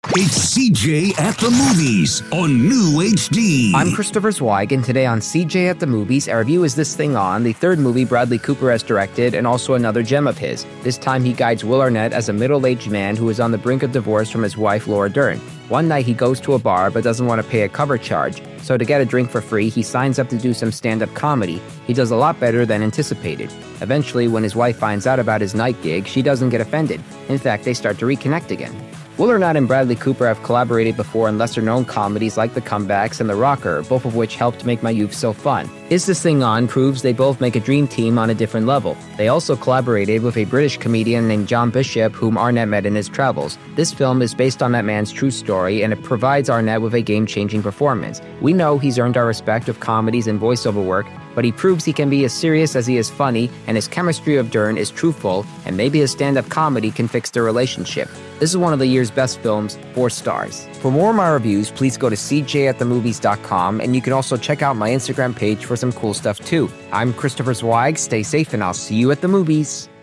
It's CJ at the Movies on New HD. I'm Christopher Zweig, and today on CJ at the Movies, our review is This Thing On, the third movie Bradley Cooper has directed, and also another gem of his. This time he guides Will Arnett as a middle-aged man who is on the brink of divorce from his wife, Laura Dern. One night he goes to a bar but doesn't want to pay a cover charge, so to get a drink for free, he signs up to do some stand-up comedy. He does a lot better than anticipated. Eventually, when his wife finds out about his night gig, she doesn't get offended. In fact, they start to reconnect again. Will Arnett and Bradley Cooper have collaborated before in lesser-known comedies like The Comebacks and The Rocker, both of which helped make my youth so fun. Is This Thing On proves they both make a dream team on a different level. They also collaborated with a British comedian named John Bishop, whom Arnett met in his travels. This film is based on that man's true story, and it provides Arnett with a game-changing performance. We know he's earned our respect with comedies and voiceover work, but he proves he can be as serious as he is funny, and his chemistry with Dern is truthful, and maybe his stand-up comedy can fix their relationship. This is one of the year's best films, 4 stars. For more of my reviews, please go to cjatthemovies.com, and you can also check out my Instagram page for some cool stuff too. I'm Christopher Zweig, stay safe, and I'll see you at the movies.